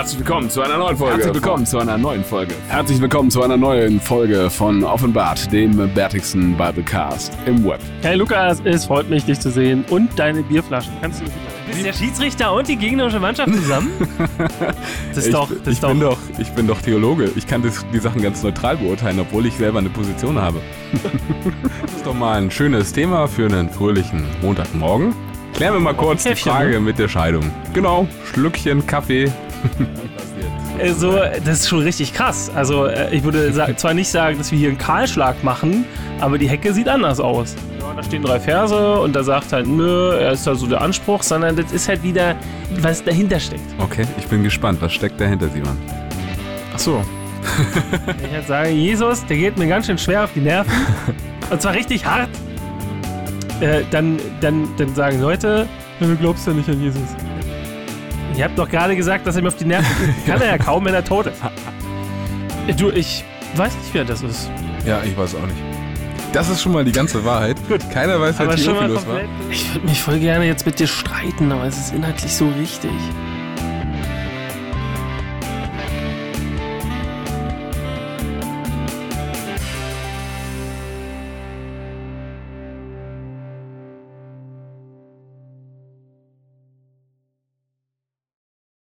Herzlich willkommen zu einer neuen Folge. Herzlich willkommen zu einer neuen Folge. Herzlich willkommen zu einer neuen Folge von Offenbart, dem bärtigsten Biblecast im Web. Hey Lukas, es freut mich, dich zu sehen und deine Bierflaschen. Kannst du bist der Schiedsrichter und die gegnerische Mannschaft zusammen? Ich bin doch Theologe. Ich kann die Sachen ganz neutral beurteilen, obwohl ich selber eine Position habe. Das ist doch mal ein schönes Thema für einen fröhlichen Montagmorgen. Klären wir mal kurz die Frage mit der Scheidung. Genau, Schlückchen Kaffee. Also, das ist schon richtig krass. Also, ich würde zwar nicht sagen, dass wir hier einen Kahlschlag machen, aber die Hecke sieht anders aus. Ja, da stehen 3 Verse und da sagt halt, nö, er ist da so der Anspruch, sondern das ist halt wieder, was dahinter steckt. Okay, ich bin gespannt. Was steckt dahinter, Simon? Ach so. Ich halt sage, Jesus, der geht mir ganz schön schwer auf die Nerven. Und zwar richtig hart. Dann sagen Leute, du glaubst ja nicht an Jesus. Ihr habt doch gerade gesagt, dass er mir auf die Nerven geht. Kann er ja kaum, wenn er tot ist. Du, ich weiß nicht, wer das ist. Ja, ich weiß auch nicht. Das ist schon mal die ganze Wahrheit. Gut. Keiner weiß, wer Theophilus war. Ich würde mich voll gerne jetzt mit dir streiten, aber es ist inhaltlich so richtig.